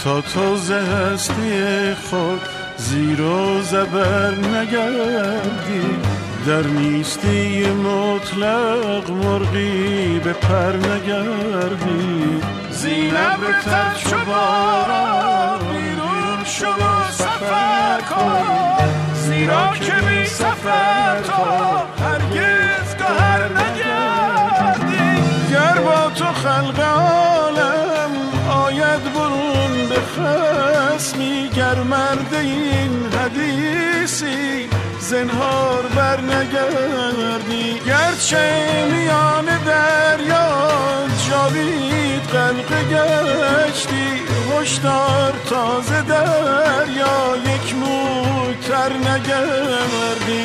تا تو ز هستی خود زیر و زبر نگردی، در نیستی مطلق مرغی به پر نگردی. زین ابر تر چو باران بیرون شو و سفر کن، زیرا که بی سفر تا هرگز گهر نگردی. گر با تو خلق عالم آید برون به خصمی، گر مرد این حدیثی زنهار بر نگردی. گرچه میان دریا جاوید غرقه گشتی، هشدار تازه دریا یک موی تر نگردی.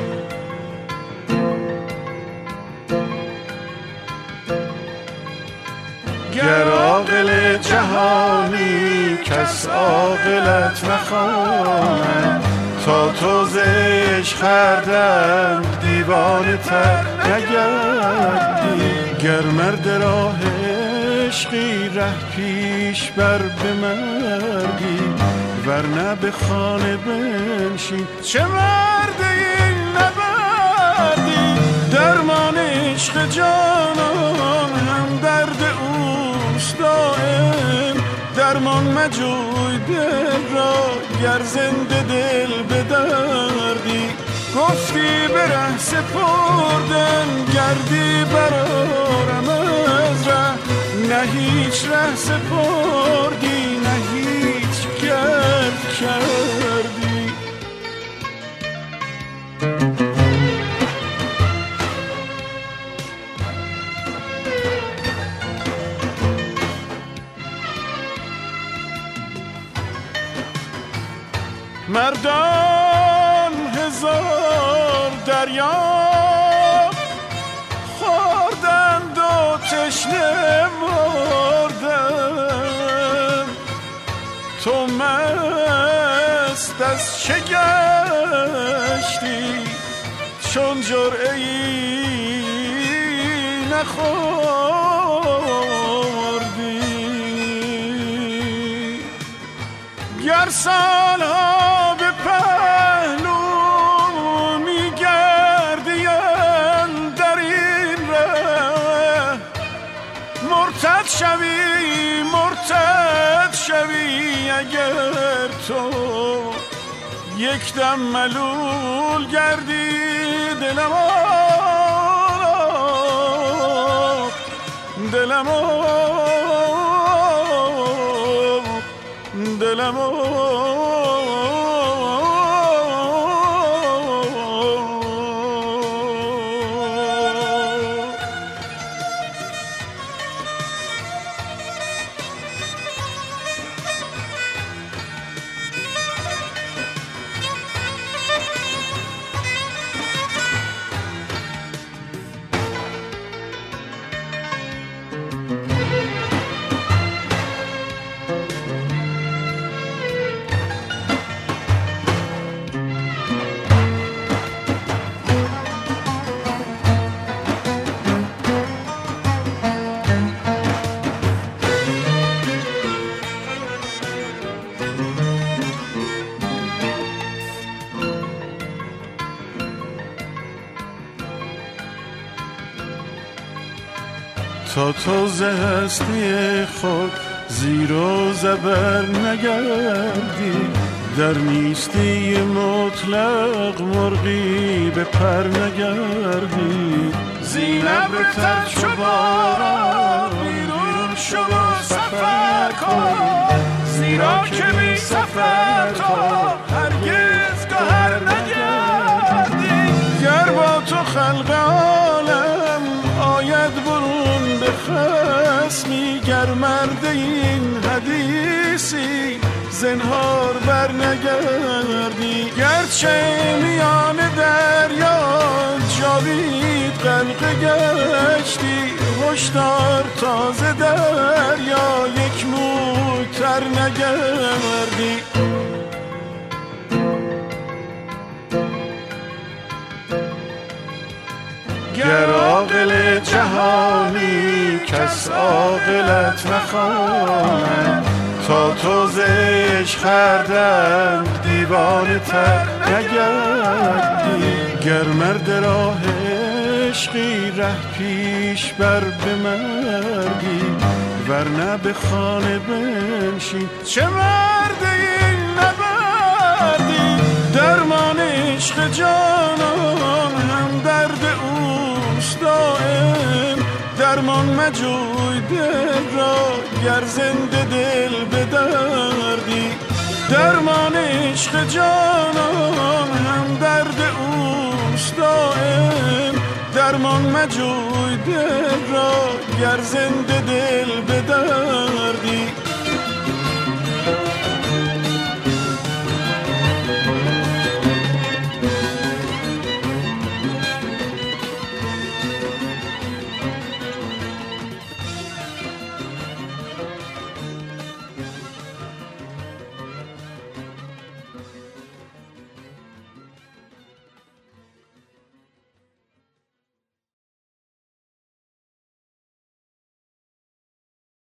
گر عاقل جهانی کس عاقلت نخواند، تا تو ز عشق خردم دیوانه تر نگردی. گر مرد راه عشقی ره پیش بر بمردی، ورنه به خانه بنشین چه مرد این نبردی. درمان عشق جانان هم درد اوست دائم، درمان مجوی دل را گر زنده دل بدردی. گفتی به ره سپردن گردی برارم از ره، نه هیچ ره سپردی نه هیچ گرد کردی. مردان هزار دریا خوردند و تشنه مردند، تو مست از چه گشتی چون جرعه‌ای نخوردی. گر سالها به پهلو میگردیم در این ره، مرتد شوی اگر تو یک دم ملول گردی. دلمو تا تو ز هستی خود زیر و زبر نگردی، در نیستی مطلق مرغی به پر نگردی. زین ابر تر چو باران بیرون شو و سفر کن، زیرا که بی سفر تا هرگز گهر نگردی. گر با تو خلق عالم آید برون به خصمی، گر مرد این حدیثی زنهار بر نگردی. گرچه میان دریا جاوید غرقه گشتی، هشدار تازه دریا یک موی تر نگردی. گر عاقل جهانی کس عاقلت نخواند، تا تو زش خردن دیوانه تر نگردی. گر مرد راه عشقی ره پیش بر بمردی، ورنه به خانه بنشین چه مرد این نبردی. درمان عشق جانان هم درد اوست دائم، درمان مجوی دل را گر زنده دل بدردی. درمان عشق جانان هم درد اوست دائم، درمان مجوی دل را گر زنده دل بدردی.